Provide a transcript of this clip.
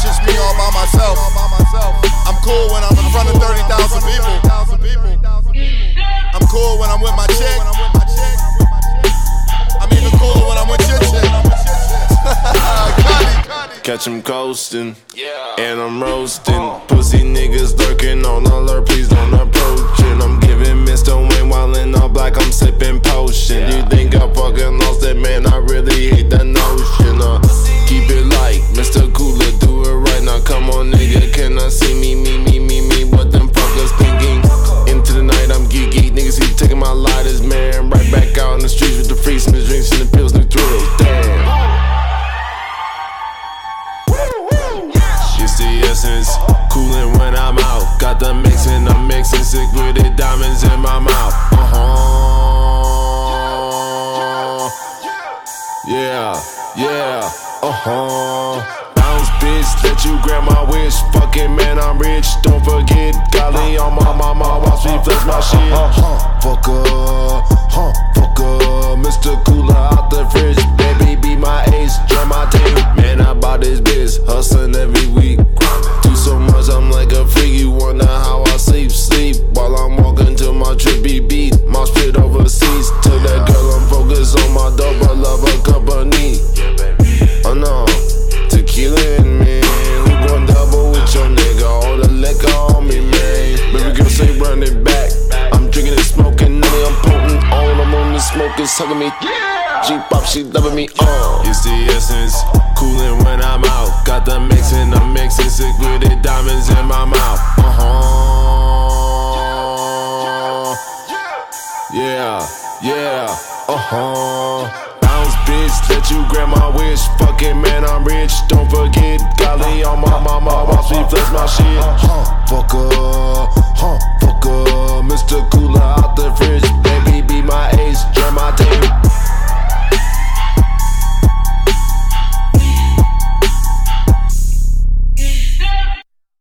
just me all by myself. I'm cool when I'm in front of 30,000 people. I'm cool when I'm with my chick. I'm even cool when I'm with your chick. Catch him coasting, and I'm roasting. Pussy niggas lurking on alert, please don't approach it. I'm giving Mr. Wayne while in all black, I'm sipping potion. You think I fucking lost it, man, I really hate the notion. Keep it light, Mr. Cooler, do it right now. Come on, nigga, can I see me, what them fuckers thinking? Into the night, I'm geeky. Niggas keep taking my lighters, man. Right back out in the streets with the freaks and the drinks and the pills and the thrills. Damn. It's the essence, coolin' when I'm out. Got the mixin', I'm mixin' sick with it, diamonds in my mouth. Yeah, bounce, bitch, let you grab my wish. Fucking man, I'm rich, don't forget. Golly on my mama, watch me flex my shit. Fucker, Mr. Cooler out the fridge. Baby, be my ace, join my team. Man, I bought this bitch, hustling every week. Do so much, I'm like a freak. You wonder how I sleep while I'm walking to my trippy beat. My spit overseas, tell that girl I'm focused on my dope, I love her company. Oh no, tequila and me. We gon' double with your nigga, all the liquor on me, man. Baby girl say run it back. I'm drinking and smoking, nutty, I'm potent. All I'm on the smoke is hugging me. G-pop, she loving me, It's the essence, coolin' when I'm out. Got the mixin', I'm mixin', sick with it, diamonds in my mouth. Bounce, bitch, let you grab my wish. Fucking man, I'm rich, don't forget. Golly on my mama, watch me flex my shit.